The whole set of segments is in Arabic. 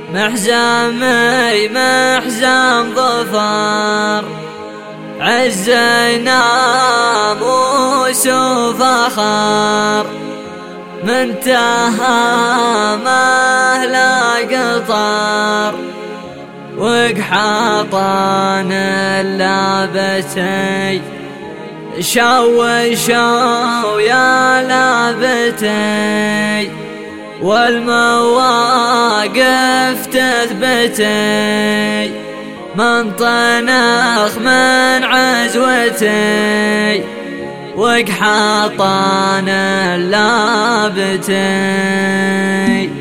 محزامي محزام ظفر، عزينا موس وفخر، من تهامه لا قطر، وقحاطان اللابتي شو يا لابتي، والمواقف تثبتي، من طنخ من عزوتي، وقحاطان اللابتي.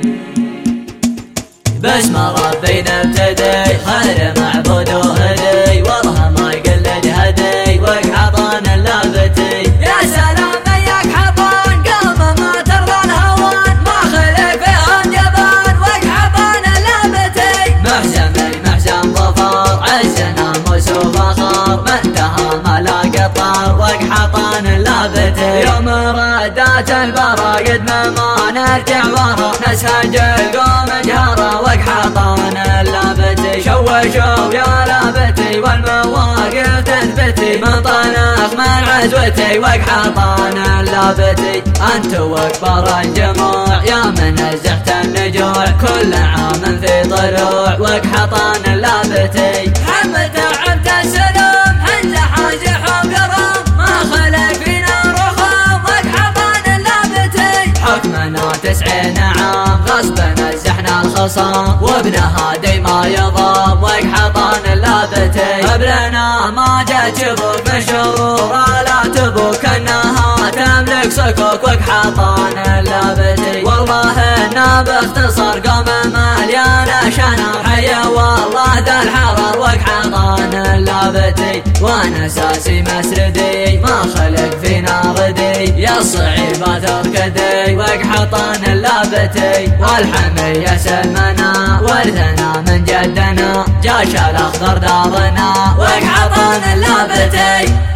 باسم ربي نبتدي خير معبود وهدي، والله ما يقلد هدي، وقحاطان اللابتي. يا سلام ياك حطان قلب ما ترضى الهوان، ما خلق فيهم جبان، وقحاطان اللابتي. محزم ظفر، عزنا موس وفخر، من تهامه لا قطر، وقحاطان اللابتي. يوم ردات البرا قد ما نرجع ورا، نسهج القوم جهرا، وقحاطان اللابتي. شو يا لابتي، والمواقف تثبتي، من طنخ من عزوتي، وقحاطان اللابتي. انت واكبر الجموع يا من نزحت النجوع، كل عام في طلوع، وقحاطان اللابتي. حملت عبد السلام حنزة حازح وقرام، ما خلق فينا رخام، وقحاطان اللابتي. حكمنا 90 عام غصبا نزحنا الخصام، وابنها ديما يضام، وقحاطان اللابتي. قبلنا ما جات شبوك مشهور لا تبوك، انها تملك صكوك، وقحاطان اللابتي. والله انه باختصار قوم مليانه شنر، حيا والله ذا الحرر، وقحاطان اللابتي. وانا اساسي مسردي ما خلق فينا ردي، يا الصعيبات اركدي، وقحاطان اللابتي. والحمية سلمنا ورثنا من جدنا، جاش الاخضر دارنا، وقحاطان اللابتي.